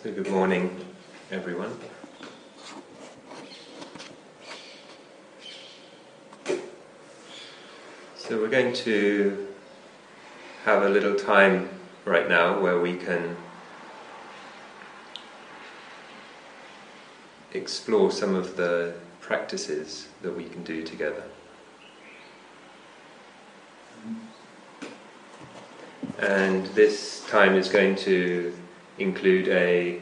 So good morning, everyone. So we're going to have a little time right now where we can explore some of the practices that we can do together. And this time is going to include a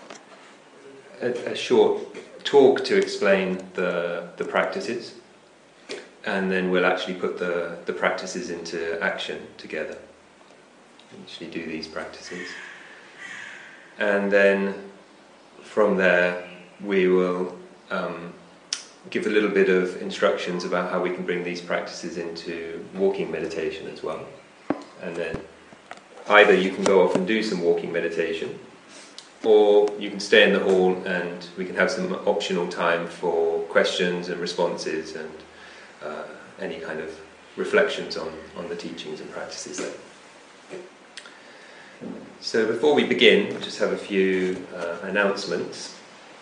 short talk to explain the practices, and then we'll actually put the practices into action together. Actually do these practices. And then from there we will give a little bit of instructions about how we can bring these practices into walking meditation as well. And then either you can go off and do some walking meditation, or you can stay in the hall and we can have some optional time for questions and responses and any kind of reflections on the teachings and practices there. So before we begin, we'll just have a few announcements.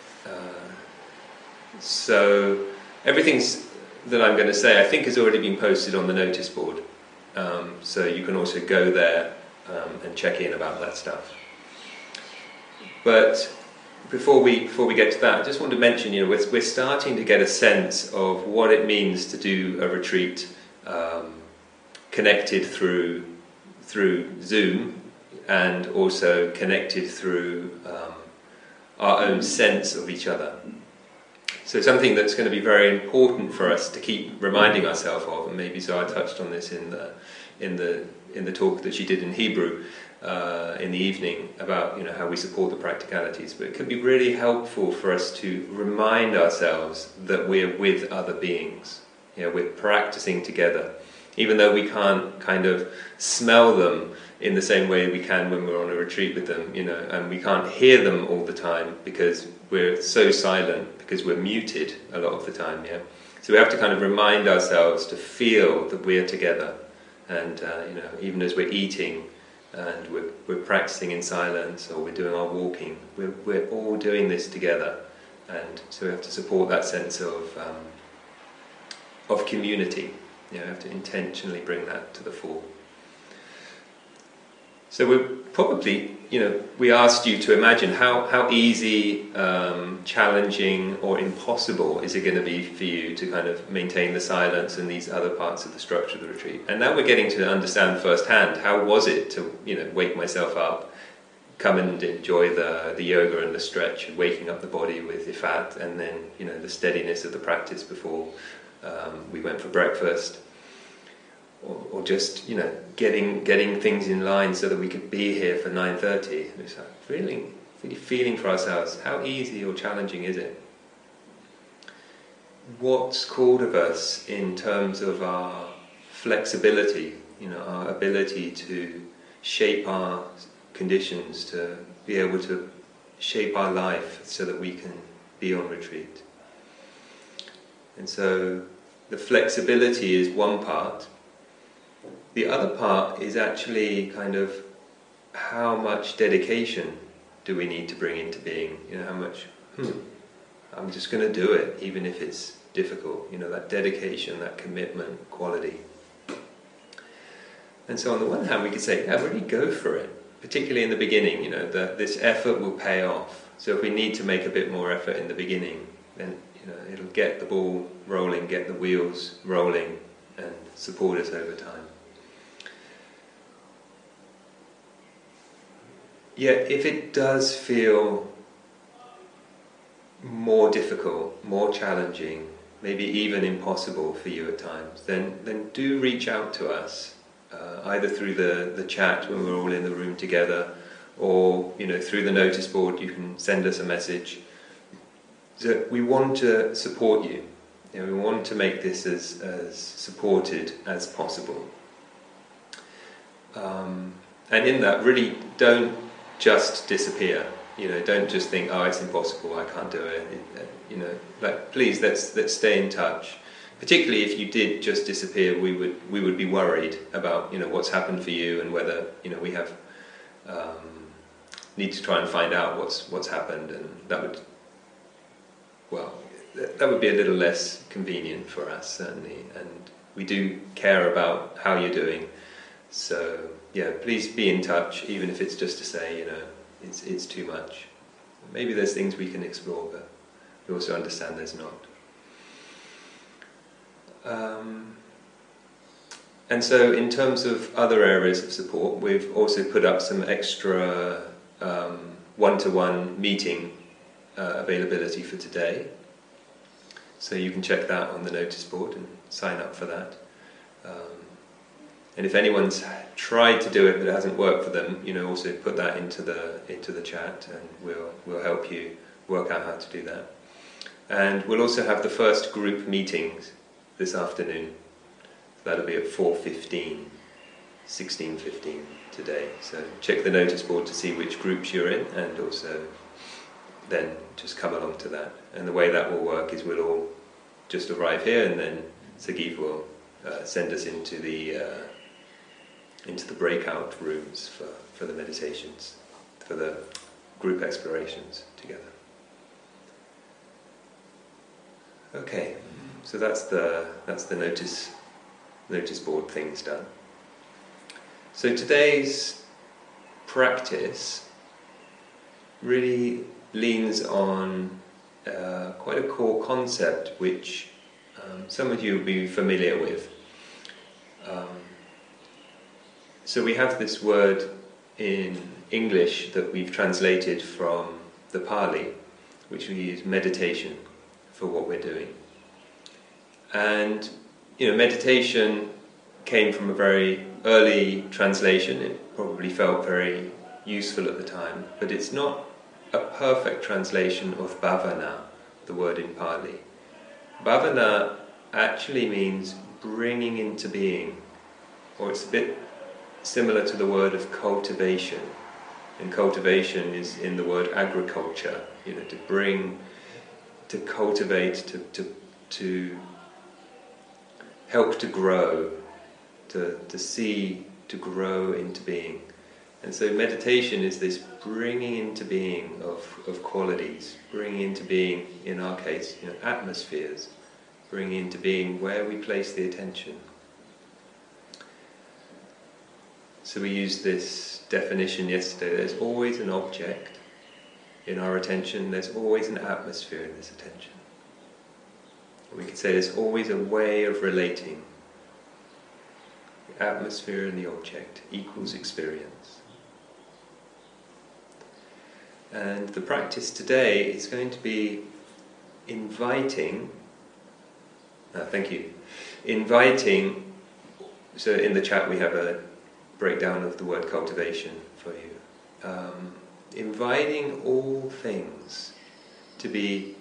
So everything that I'm going to say I think has already been posted on the notice board. So you can also go there and check in about that stuff. But before we get to that, I just want to mention, we're starting to get a sense of what it means to do a retreat connected through Zoom, and also connected through our own sense of each other. So something that's going to be very important for us to keep reminding ourselves of, and maybe Zohar touched on this in the talk that she did in Hebrew in the evening about how we support the practicalities. But it could be really helpful for us to remind ourselves that we're with other beings. We're practicing together, even though we can't kind of smell them in the same way we can when we're on a retreat with them, and we can't hear them all the time because we're so silent, because we're muted a lot of the time. So we have to kind of remind ourselves to feel that we're together. And even as we're eating and we're practicing in silence, or we're doing our walking, we're all doing this together. And so we have to support that sense of community. We have to intentionally bring that to the fore. So we're probably, we asked you to imagine how easy, challenging or impossible is it going to be for you to kind of maintain the silence and these other parts of the structure of the retreat. And now we're getting to understand firsthand, how was it to, wake myself up, come and enjoy the yoga and the stretch, and waking up the body with ifat, and then, the steadiness of the practice before we went for breakfast. Or just getting things in line so that we could be here for 9:30. It's like really feeling for ourselves, how easy or challenging is it? What's called of us in terms of our flexibility, our ability to shape our conditions, to be able to shape our life so that we can be on retreat. And so the flexibility is one part. The other part is actually kind of how much dedication do we need to bring into being? How much, I'm just going to do it, even if it's difficult. That dedication, that commitment quality. And so on the one hand, we could say, really go for it. Particularly in the beginning, this effort will pay off. So if we need to make a bit more effort in the beginning, then, it'll get the ball rolling, get the wheels rolling, and support us over time. Yet, if it does feel more difficult, more challenging, maybe even impossible for you at times, then do reach out to us, either through the chat when we're all in the room together, or through the notice board. You can send us a message. So we want to support you. We want to make this as supported as possible. And in that, really don't just disappear. Don't just think, it's impossible, I can't do it. Please, let's stay in touch. Particularly if you did just disappear, we would be worried about what's happened for you, and whether we have need to try and find out what's happened, and that would be a little less convenient for us, certainly. And we do care about how you're doing. So yeah, please be in touch, even if it's just to say, it's too much. Maybe there's things we can explore, but we also understand there's not. And so in terms of other areas of support, we've also put up some extra one-to-one meeting availability for today. So you can check that on the notice board and sign up for that. And if anyone's tried to do it but it hasn't worked for them, also put that into the chat, and we'll help you work out how to do that. And we'll also have the first group meetings this afternoon. That'll be at 4:15, 16:15 today. So check the notice board to see which groups you're in, and also then just come along to that. And the way that will work is we'll all just arrive here, and then Sagiv will send us into the breakout rooms for the meditations, for the group explorations together. Okay, so that's the notice board things done. So today's practice really leans on quite a core concept which some of you will be familiar with. So we have this word in English that we've translated from the Pali, which we use meditation for what we're doing. And meditation came from a very early translation. It probably felt very useful at the time, but it's not a perfect translation of bhavana, the word in Pali. Bhavana actually means bringing into being, or it's a bit similar to the word of cultivation. And cultivation is in the word agriculture, to bring, to cultivate, to help to grow, to see, to grow into being. And so meditation is this bringing into being of qualities, bringing into being, in our case, atmospheres, bringing into being where we place the attention. So we used this definition yesterday: there's always an object in our attention, there's always an atmosphere in this attention. We could say there's always a way of relating. The atmosphere and the object equals experience. And the practice today is going to be inviting, so in the chat we have a breakdown of the word cultivation for you. Inviting all things to be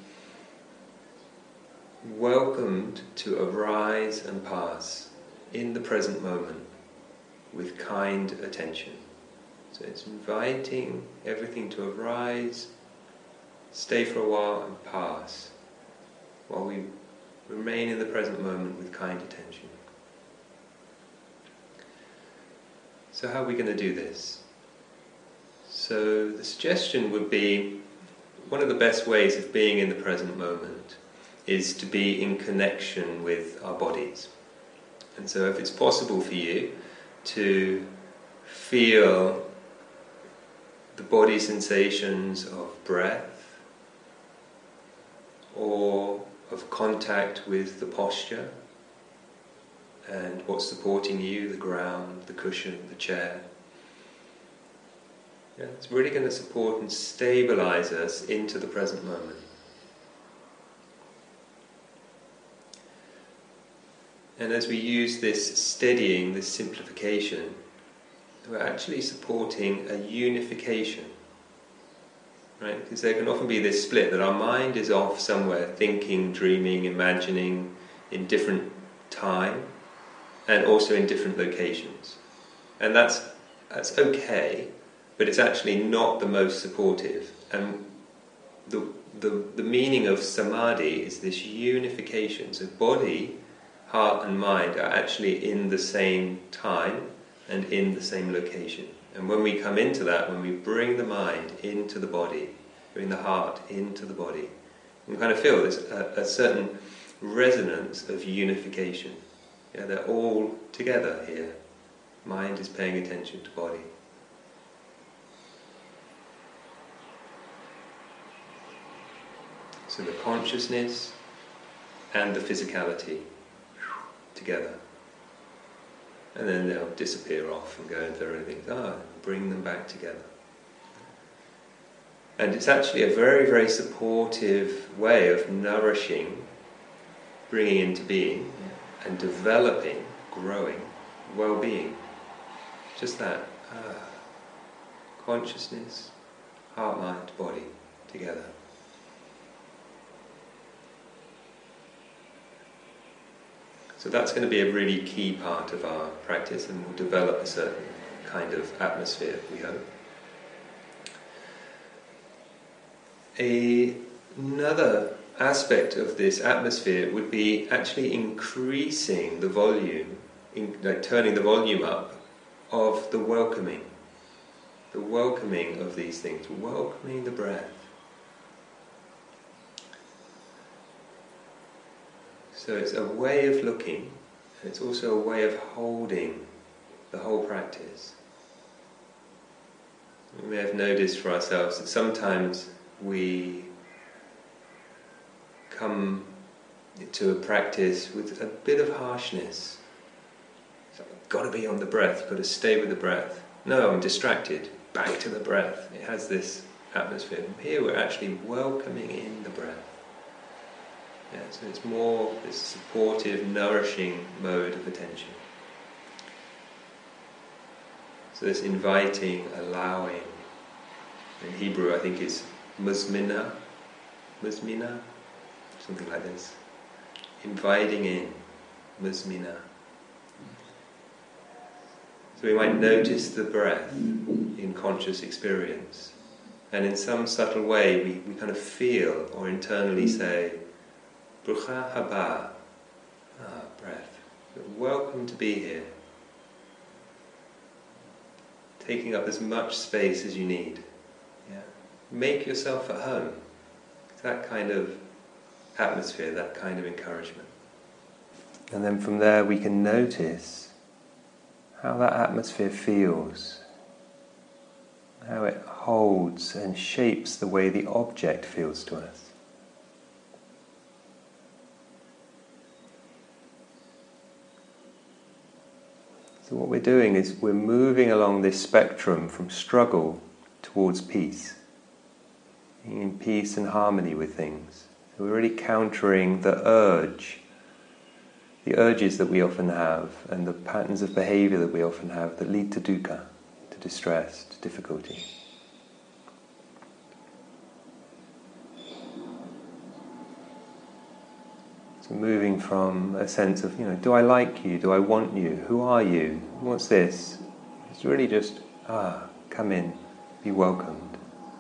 welcomed to arise and pass in the present moment with kind attention. So it's inviting everything to arise, stay for a while and pass, while we remain in the present moment with kind attention. So how are we going to do this? So the suggestion would be, one of the best ways of being in the present moment is to be in connection with our bodies. And so if it's possible for you to feel the body sensations of breath or of contact with the posture and what's supporting you, the ground, the cushion, the chair. Yeah, it's really going to support and stabilize us into the present moment. And as we use this steadying, this simplification, we're actually supporting a unification. Right? Because there can often be this split that our mind is off somewhere, thinking, dreaming, imagining in different time and also in different locations. And that's okay, but it's actually not the most supportive. And the meaning of samadhi is this unification. So body, heart and mind are actually in the same time and in the same location. And when we come into that, when we bring the mind into the body, bring the heart into the body, you kind of feel there's a certain resonance of unification. Yeah, they're all together here. Mind is paying attention to body. So the consciousness and the physicality together. And then they'll disappear off and go into their own things. Bring them back together. And it's actually a very, very supportive way of nourishing, bringing into being, and developing, growing, well-being. Just that. Consciousness, heart, mind, body, together. So that's going to be a really key part of our practice, and we'll develop a certain kind of atmosphere, we hope. Another aspect of this atmosphere would be actually increasing the volume, turning the volume up of the welcoming of these things, welcoming the breath. So it's a way of looking, and it's also a way of holding the whole practice. We may have noticed for ourselves that sometimes we come to a practice with a bit of harshness. So, you've got to be on the breath, you've got to stay with the breath. No, I'm distracted. Back to the breath. It has this atmosphere. Here we're actually welcoming in the breath. Yeah, so it's more this supportive, nourishing mode of attention. So this inviting, allowing, in Hebrew I think it's muzmina, something like this. Inviting in, muzmina. So we might notice the breath in conscious experience, and in some subtle way we kind of feel or internally say, Brucha haba, breath. You're welcome to be here. Taking up as much space as you need. Yeah. Make yourself at home. That kind of atmosphere, that kind of encouragement. And then from there we can notice how that atmosphere feels, how it holds and shapes the way the object feels to us. So what we're doing is we're moving along this spectrum from struggle towards peace, being in peace and harmony with things. So we're really countering the urges that we often have, and the patterns of behavior that we often have that lead to dukkha, to distress, to difficulty. So moving from a sense of, do I like you? Do I want you? Who are you? What's this? It's really just, come in, be welcomed.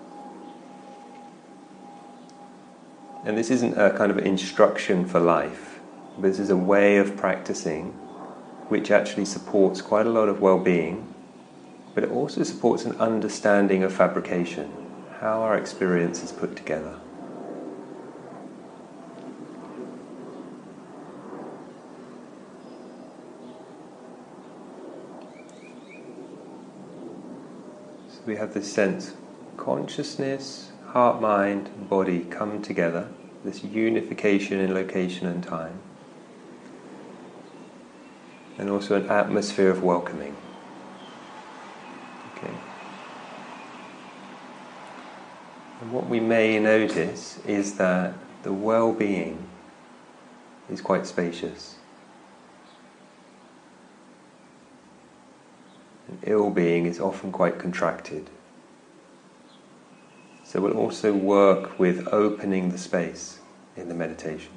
And this isn't a kind of instruction for life, but this is a way of practicing which actually supports quite a lot of well-being, but it also supports an understanding of fabrication, how our experience is put together. We have this sense, consciousness, heart, mind, body come together, this unification in location and time, and also an atmosphere of welcoming. Okay. And what we may notice is that the well-being is quite spacious. Ill-being is often quite contracted. So we'll also work with opening the space in the meditation.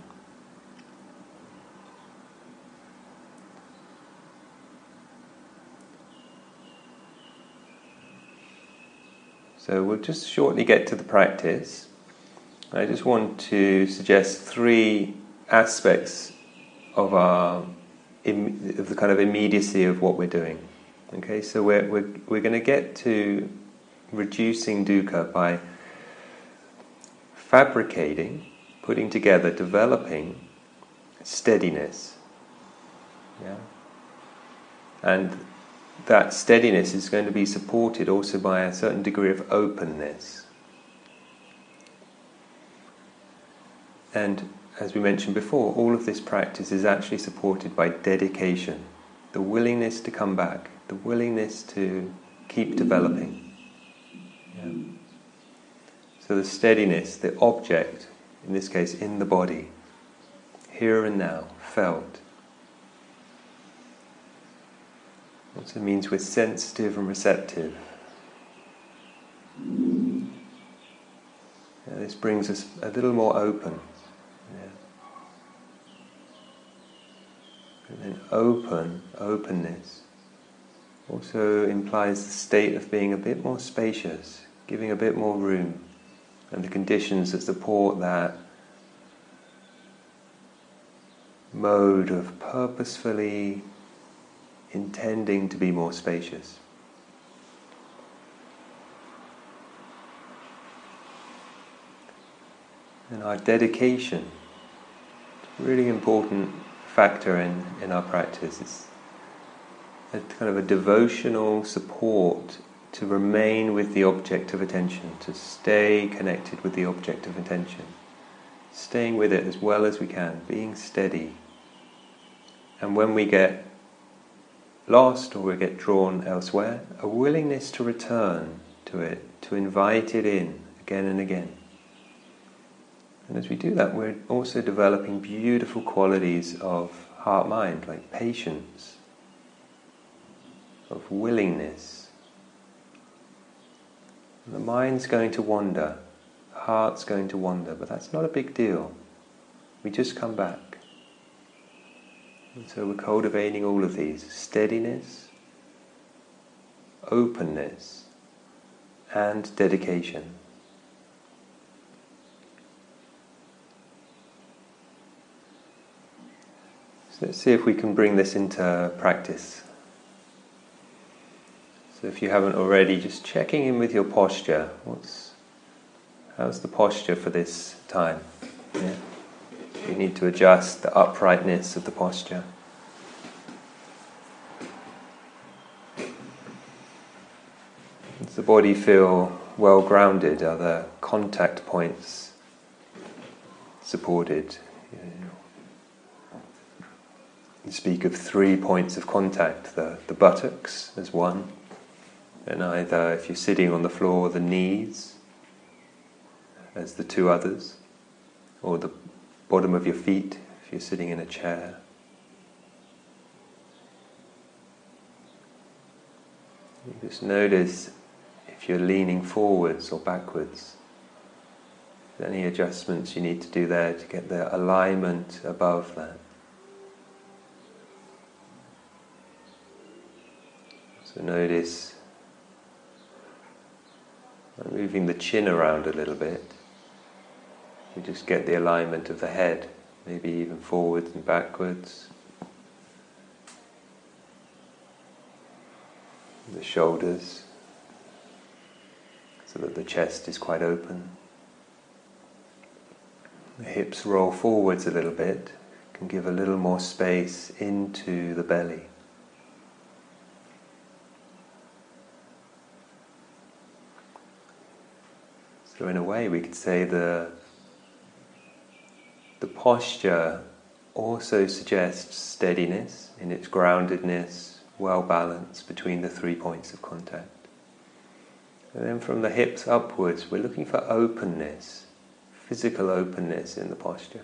So we'll just shortly get to the practice. I just want to suggest 3 aspects of the kind of immediacy of what we're doing. Okay, so we're going to get to reducing dukkha by fabricating, putting together, developing steadiness. Yeah? And that steadiness is going to be supported also by a certain degree of openness. And as we mentioned before, all of this practice is actually supported by dedication, the willingness to come back, the willingness to keep developing. Yeah. So the steadiness, the object, in this case in the body, here and now, felt. Also means we're sensitive and receptive. Yeah, this brings us a little more open. Yeah. And then openness, also implies the state of being a bit more spacious, giving a bit more room, and the conditions that support that mode of purposefully intending to be more spacious. And our dedication, really important factor in our practice. It's a kind of a devotional support to remain with the object of attention, to stay connected with the object of attention, staying with it as well as we can, being steady. And when we get lost or we get drawn elsewhere, a willingness to return to it, to invite it in again and again. And as we do that, we're also developing beautiful qualities of heart-mind, like patience, of willingness. And the mind's going to wander, the heart's going to wander, but that's not a big deal. We just come back. And so we're cultivating all of these: steadiness, openness, and dedication. So let's see if we can bring this into practice. So if you haven't already, just checking in with your posture. How's the posture for this time? Yeah. You need to adjust the uprightness of the posture. Does the body feel well grounded? Are the contact points supported? You speak of 3 points of contact, the buttocks as one, and either, if you're sitting on the floor, the knees as the 2 others, or the bottom of your feet if you're sitting in a chair. You just notice if you're leaning forwards or backwards. Any adjustments you need to do there to get the alignment above that. So notice moving the chin around a little bit. You just get the alignment of the head, maybe even forwards and backwards. The shoulders, so that the chest is quite open. The hips roll forwards a little bit, can give a little more space into the belly. So in a way we could say the posture also suggests steadiness in its groundedness, well balanced between the 3 points of contact. And then from the hips upwards, we're looking for openness, physical openness in the posture.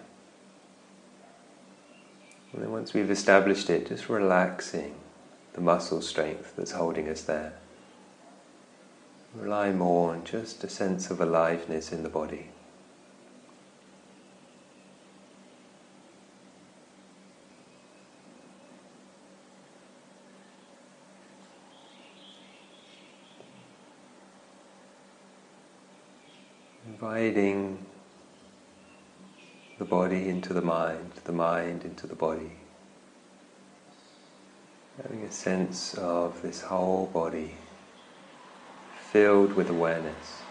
And then once we've established it, just relaxing the muscle strength that's holding us there. Rely more on just a sense of aliveness in the body. Inviting the body into the mind into the body. Having a sense of this whole body filled with awareness,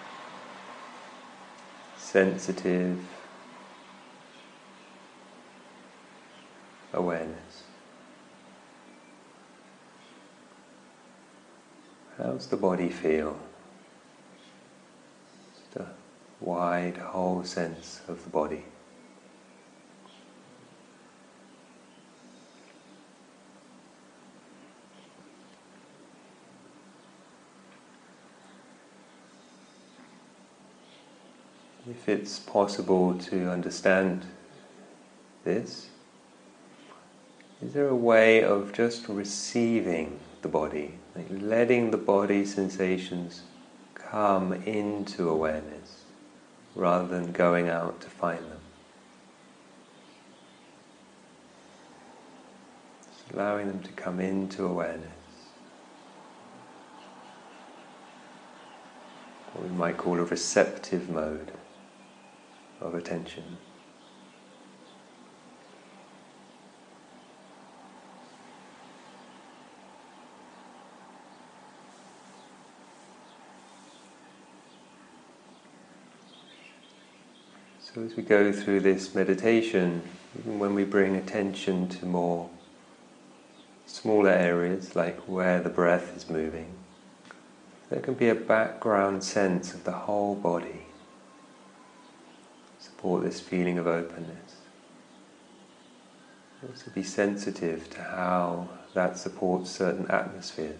sensitive awareness. How's the body feel? Just a wide, whole sense of the body. If it's possible to understand this, is there a way of just receiving the body, like letting the body sensations come into awareness rather than going out to find them? Just allowing them to come into awareness. What we might call a receptive mode of attention. So as we go through this meditation, even when we bring attention to more smaller areas, like where the breath is moving, there can be a background sense of the whole body. Support this feeling of openness. Also be sensitive to how that supports certain atmospheres.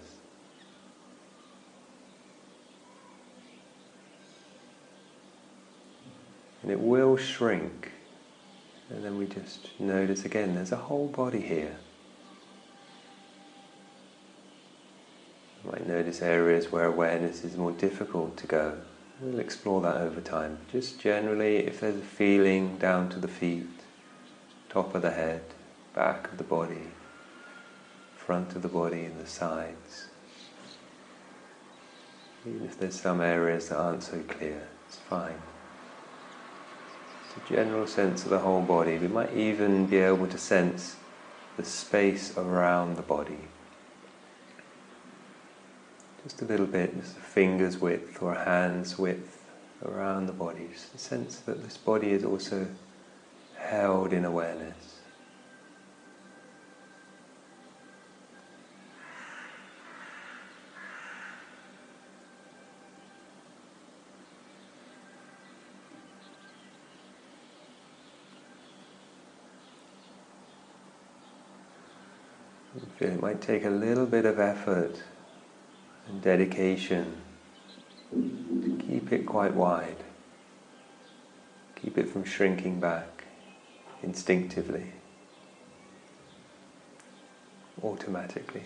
And it will shrink. And then we just notice again, there's a whole body here. You might notice areas where awareness is more difficult to go. We'll explore that over time. Just generally, if there's a feeling down to the feet, top of the head, back of the body, front of the body and the sides. Even if there's some areas that aren't so clear, it's fine. It's a general sense of the whole body. We might even be able to sense the space around the body. Just a little bit, just a finger's width or a hand's width around the body. Just a sense that this body is also held in awareness. I feel it might take a little bit of effort and dedication to keep it quite wide. Keep it from shrinking back instinctively, automatically.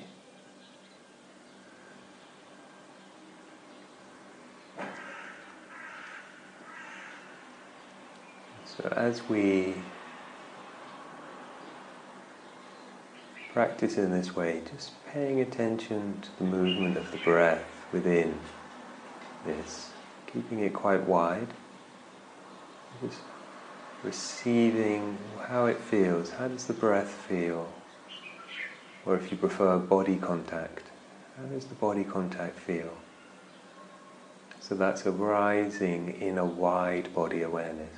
So as we practice in this way, just paying attention to the movement of the breath within this, keeping it quite wide, just receiving how it feels. How does the breath feel? Or if you prefer body contact, how does the body contact feel? So that's arising in a wide body awareness.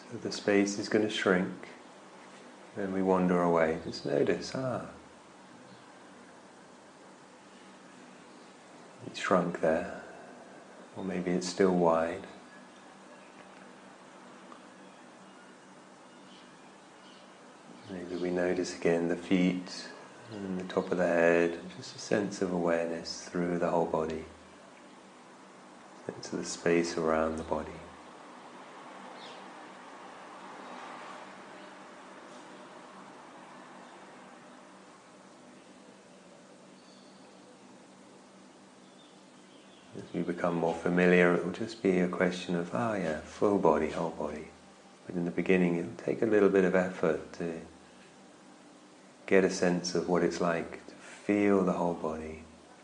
So the space is going to shrink. Then we wander away. Just notice, it shrunk there. Or maybe it's still wide. Maybe we notice again the feet and the top of the head, just a sense of awareness through the whole body, sense of the space around the body. As we become more familiar, it will just be a question of, full body, whole body. But in the beginning, it will take a little bit of effort to get a sense of what it's like to feel the whole body.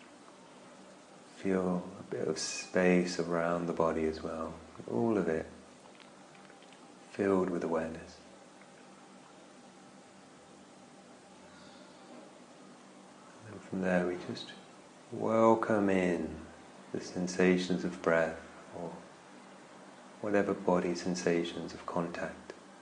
Feel a bit of space around the body as well. All of it filled with awareness. And from there we just welcome in the sensations of breath or whatever body sensations of contact.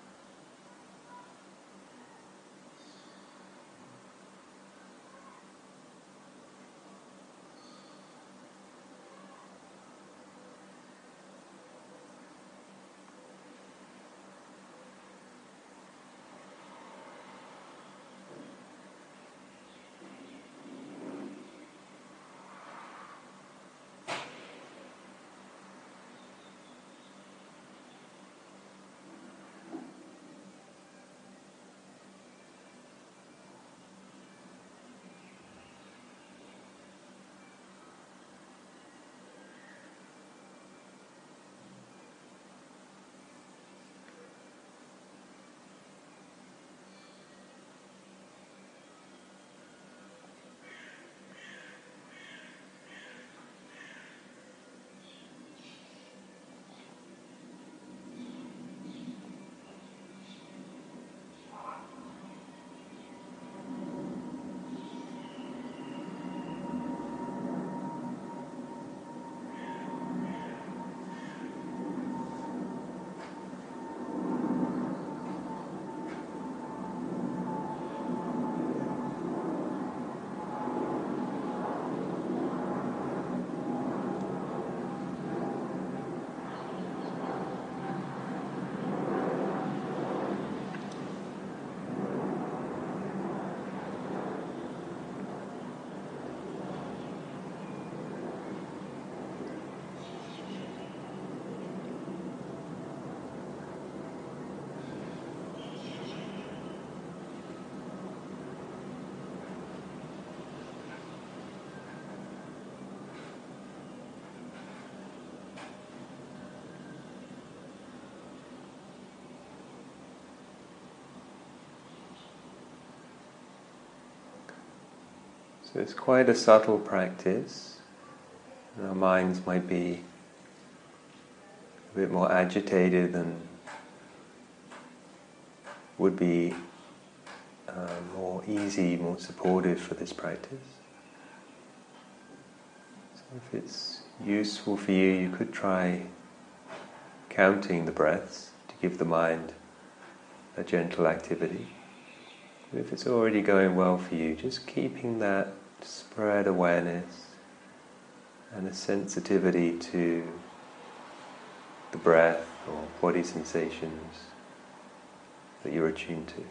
So it's quite a subtle practice. Our minds might be a bit more agitated than would be more easy, more supportive for this practice. So if it's useful for you, you could try counting the breaths to give the mind a gentle activity. But if it's already going well for you, just keeping that spread awareness and a sensitivity to the breath or body sensations that you're attuned to.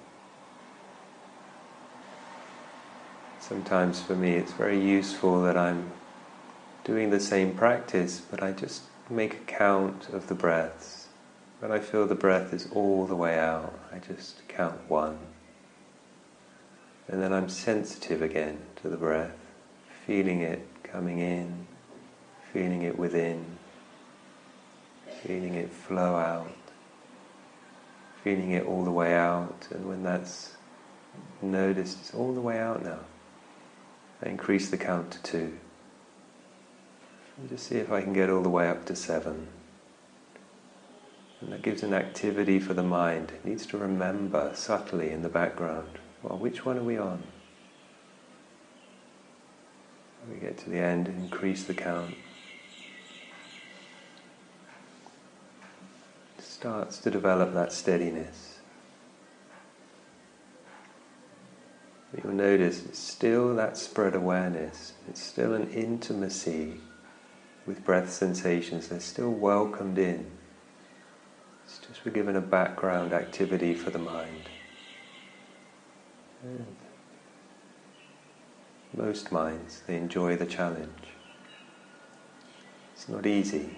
Sometimes for me it's very useful that I'm doing the same practice, but I just make a count of the breaths. When I feel the breath is all the way out, I just count 1. And then I'm sensitive again to the breath, feeling it coming in, feeling it within, feeling it flow out, feeling it all the way out. And when that's noticed, it's all the way out now, I increase the count to 2. And just see if I can get all the way up to 7. And that gives an activity for the mind. It needs to remember subtly in the background, well, which one are we on? When we get to the end, increase the count. Just starts to develop that steadiness. You'll notice it's still that spread awareness, it's still an intimacy with breath sensations, they're still welcomed in. It's just we're given a background activity for the mind. And most minds, they enjoy the challenge. It's not easy.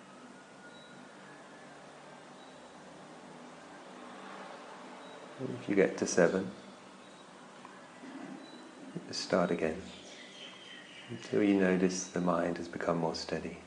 If you get to 7, just start again until you notice the mind has become more steady.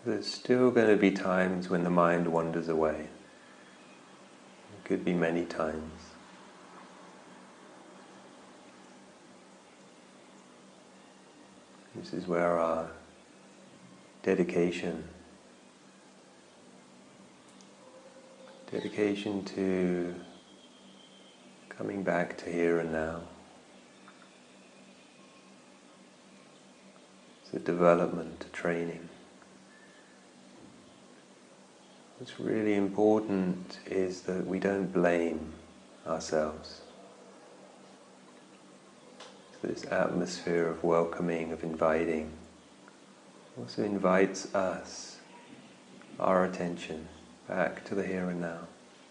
There's still going to be times when the mind wanders away. It could be many times. This is where our dedication to coming back to here and now. It's a development, a training. What's really important is that we don't blame ourselves. So this atmosphere of welcoming, of inviting, also invites us, our attention, back to the here and now.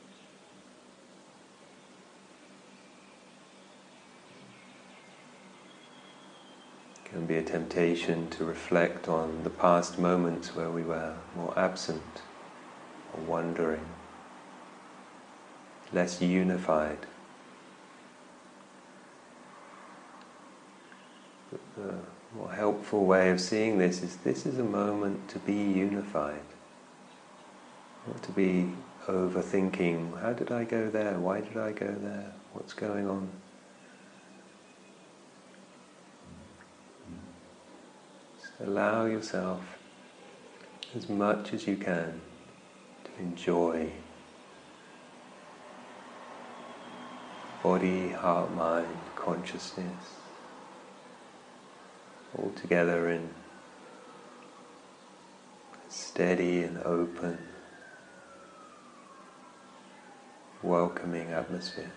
It can be a temptation to reflect on the past moments where we were more absent or wandering, less unified. But the more helpful way of seeing this is a moment to be unified. Not to be overthinking, how did I go there? Why did I go there? What's going on? Just allow yourself as much as you can to enjoy body, heart, mind, consciousness all together in a steady and open, welcoming atmosphere.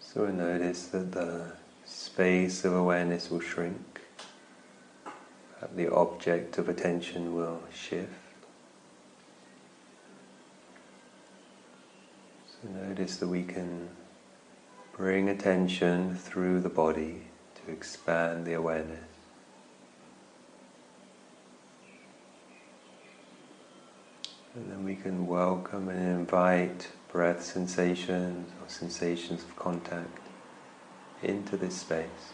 So we'll notice that the space of awareness will shrink, that the object of attention will shift. So notice that we can bring attention through the body to expand the awareness. And then we can welcome and invite breath sensations or sensations of contact into this space.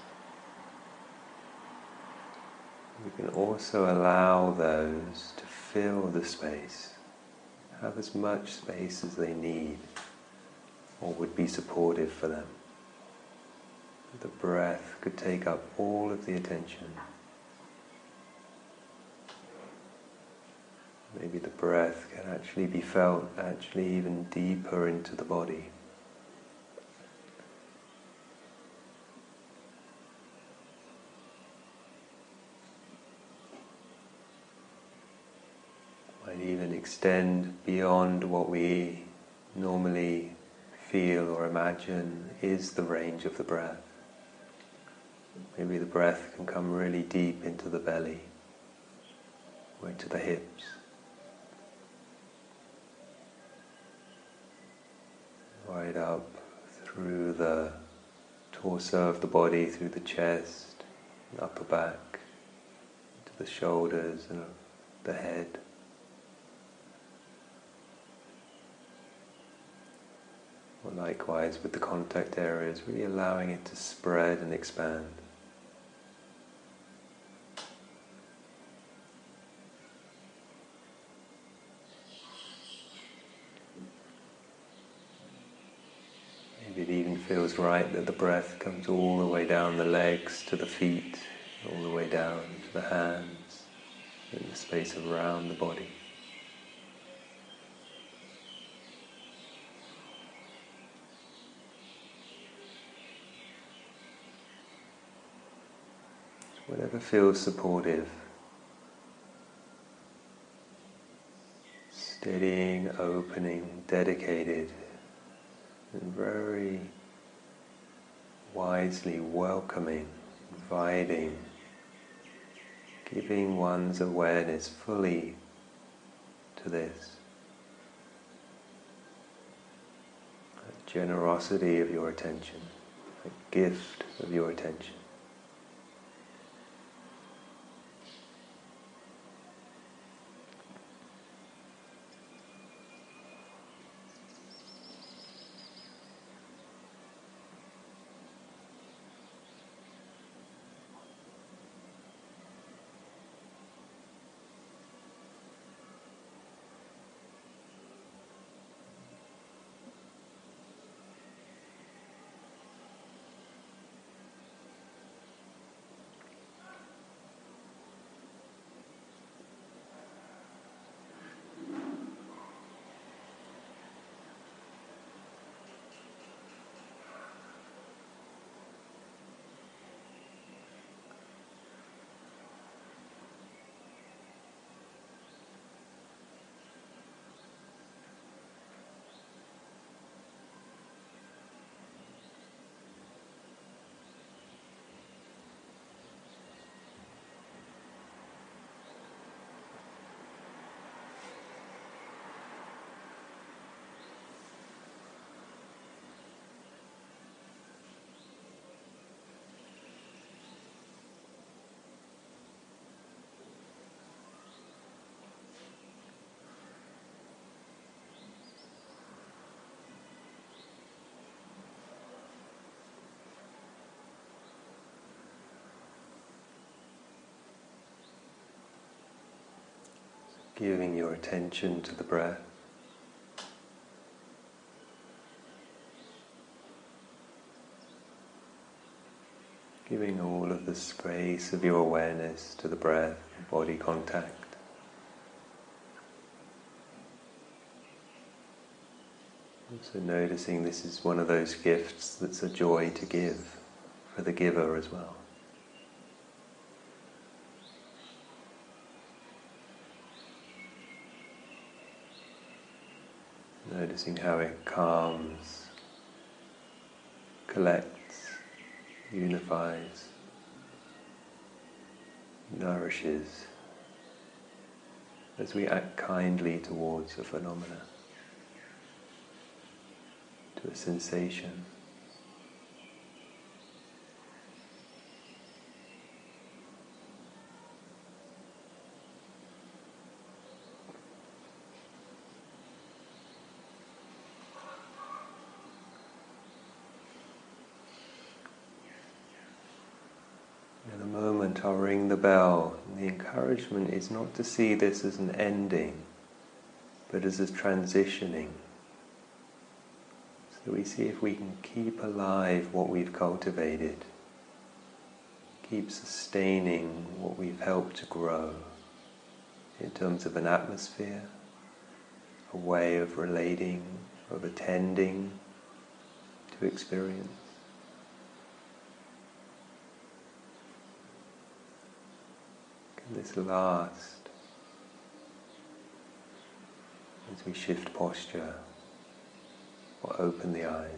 We can also allow those to fill the space, have as much space as they need or would be supportive for them. The breath could take up all of the attention. Maybe the breath can actually be felt even deeper into the body. Might even extend beyond what we normally feel or imagine is the range of the breath. Maybe the breath can come really deep into the belly or into the hips. Right up through the torso of the body, through the chest, and upper back, to the shoulders and the head. Or likewise with the contact areas, really allowing it to spread and expand. Maybe it even feels right that the breath comes all the way down the legs to the feet, all the way down to the hands, in the space around the body. Whatever feels supportive. Steadying, opening, dedicated, and very wisely welcoming, inviting, giving one's awareness fully to this. A generosity of your attention, a gift of your attention. Giving your attention to the breath. Giving all of the space of your awareness to the breath and body contact. Also noticing this is one of those gifts that's a joy to give, for the giver as well. Noticing how it calms, collects, unifies, nourishes as we act kindly towards a phenomena, to a sensation. In a moment I'll ring the bell. The encouragement is not to see this as an ending, but as a transitioning. So we see if we can keep alive what we've cultivated, keep sustaining what we've helped to grow in terms of an atmosphere, a way of relating, of attending to experience. Can this last as we shift posture or open the eyes?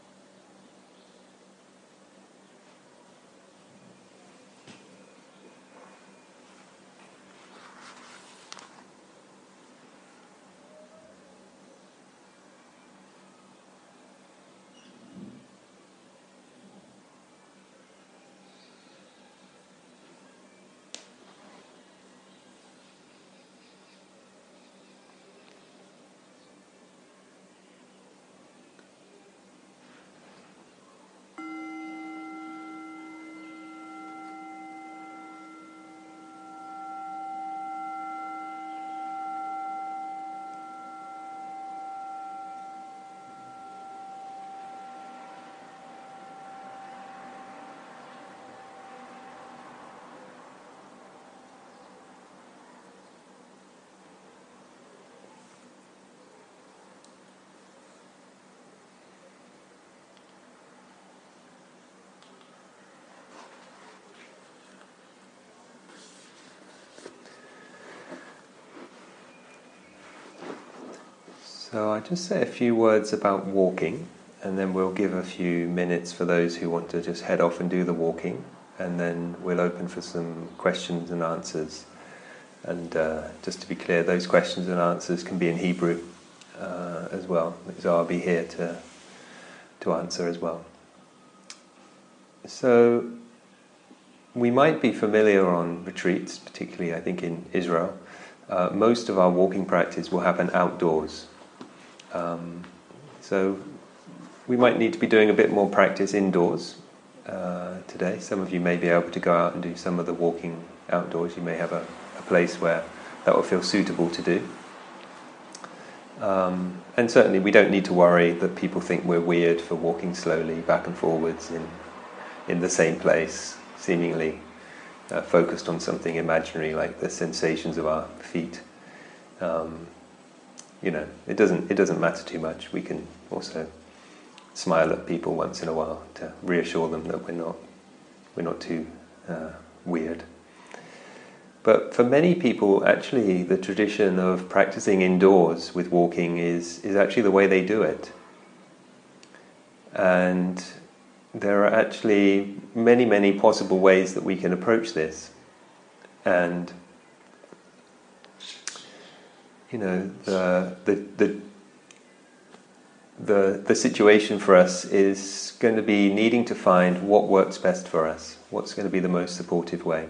So I just say a few words about walking, and then we'll give a few minutes for those who want to just head off and do the walking, and then we'll open for some questions and answers. And just to be clear, those questions and answers can be in Hebrew as well, so I'll be here to answer as well. So we might be familiar on retreats, particularly I think in Israel. Most of our walking practice will happen outdoors. So we might need to be doing a bit more practice indoors today. Some of you may be able to go out and do some of the walking outdoors. You may have a place where that will feel suitable to do. And certainly we don't need to worry that people think we're weird for walking slowly back and forwards in the same place, seemingly focused on something imaginary like the sensations of our feet. It doesn't matter too much. We can also smile at people once in a while to reassure them that we're not too weird. But for many people, actually, the tradition of practicing indoors with walking is actually the way they do it. And there are actually many, many possible ways that we can approach this. And the situation for us is going to be needing to find what works best for us, what's going to be the most supportive way.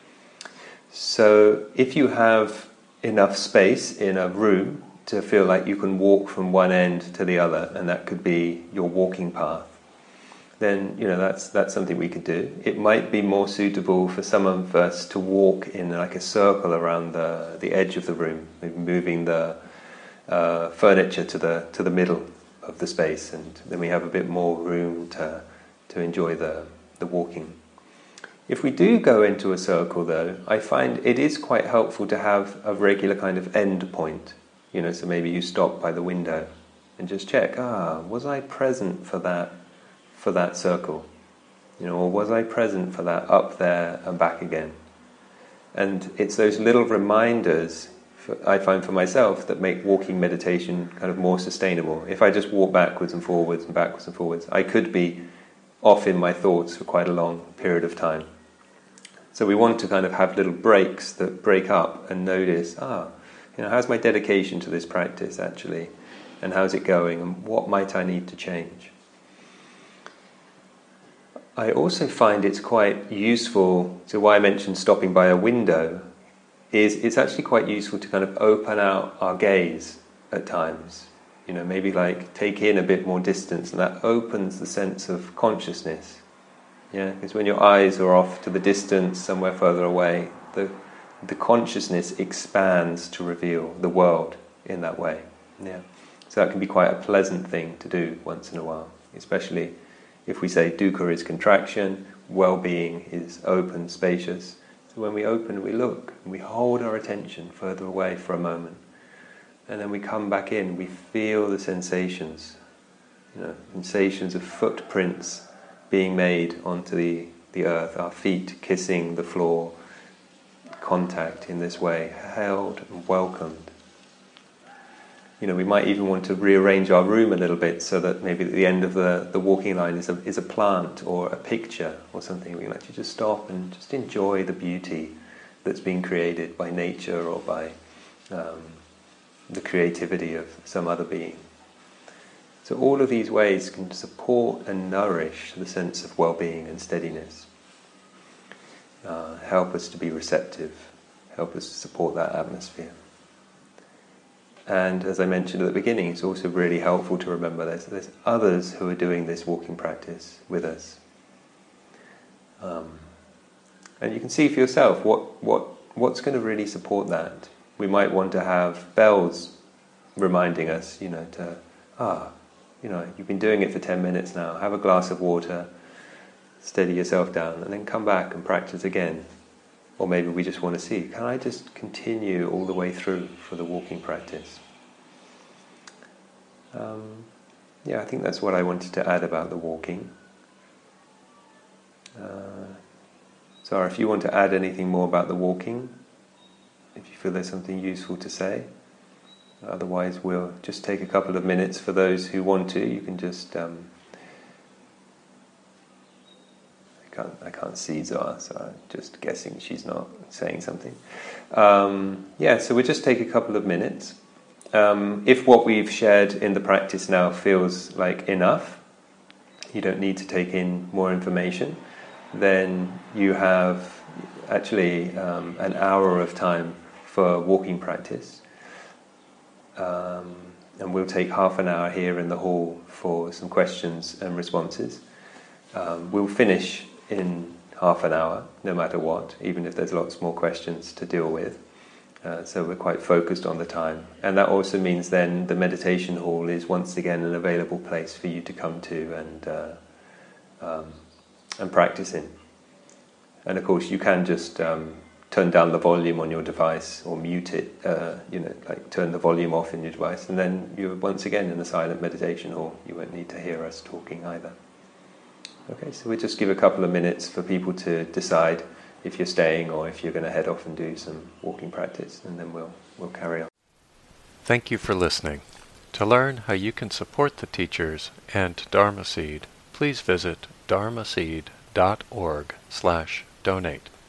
So if you have enough space in a room to feel like you can walk from one end to the other, and that could be your walking path, then that's something we could do. It might be more suitable for some of us to walk in like a circle around the edge of the room, maybe moving the furniture to the middle of the space, and then we have a bit more room to enjoy the walking. If we do go into a circle, though, I find it is quite helpful to have a regular kind of end point. So maybe you stop by the window and just check, was I present for that circle? Or was I present for that up there and back again? And it's those little reminders, I find for myself, that make walking meditation kind of more sustainable. If I just walk backwards and forwards, I could be off in my thoughts for quite a long period of time. So we want to kind of have little breaks that break up and notice, how's my dedication to this practice actually? And how's it going? And what might I need to change? I also find it's quite useful, so why I mentioned stopping by a window, is it's actually quite useful to kind of open out our gaze at times. Maybe like take in a bit more distance, and that opens the sense of consciousness. Yeah, because when your eyes are off to the distance, somewhere further away, the consciousness expands to reveal the world in that way. Yeah, so that can be quite a pleasant thing to do once in a while, especially if we say dukkha is contraction, well-being is open, spacious. So when we open, we look, and we hold our attention further away for a moment. And then we come back in, we feel the sensations, sensations of footprints being made onto the earth, our feet kissing the floor, contact in this way, held and welcomed. We might even want to rearrange our room a little bit so that maybe at the end of the walking line is a plant or a picture or something. We can actually just stop and just enjoy the beauty that's being created by nature or by the creativity of some other being. So all of these ways can support and nourish the sense of well-being and steadiness. Help us to be receptive, help us to support that atmosphere. And as I mentioned at the beginning, it's also really helpful to remember there's others who are doing this walking practice with us. And you can see for yourself what's going to really support that. We might want to have bells reminding us, you've been doing it for 10 minutes now, have a glass of water, steady yourself down, and then come back and practice again. Or maybe we just want to see, can I just continue all the way through for the walking practice? I think that's what I wanted to add about the walking. Sarah, if you want to add anything more about the walking, if you feel there's something useful to say. Otherwise, we'll just take a couple of minutes for those who want to. You can just... I can't see Zoa, so I'm just guessing she's not saying something. So we'll just take a couple of minutes. If what we've shared in the practice now feels like enough, you don't need to take in more information, then you have actually an hour of time for walking practice. And we'll take half an hour here in the hall for some questions and responses. We'll finish in half an hour, no matter what, even if there's lots more questions to deal with. So we're quite focused on the time. And that also means then the meditation hall is once again an available place for you to come to and practice in. And of course you can just turn down the volume on your device or mute it, turn the volume off in your device, and then you're once again in a silent meditation hall. You won't need to hear us talking either. Okay, so we'll just give a couple of minutes for people to decide if you're staying or if you're going to head off and do some walking practice, and then we'll carry on. Thank you for listening. To learn how you can support the teachers and Dharma Seed, please visit dharmaseed.org/donate.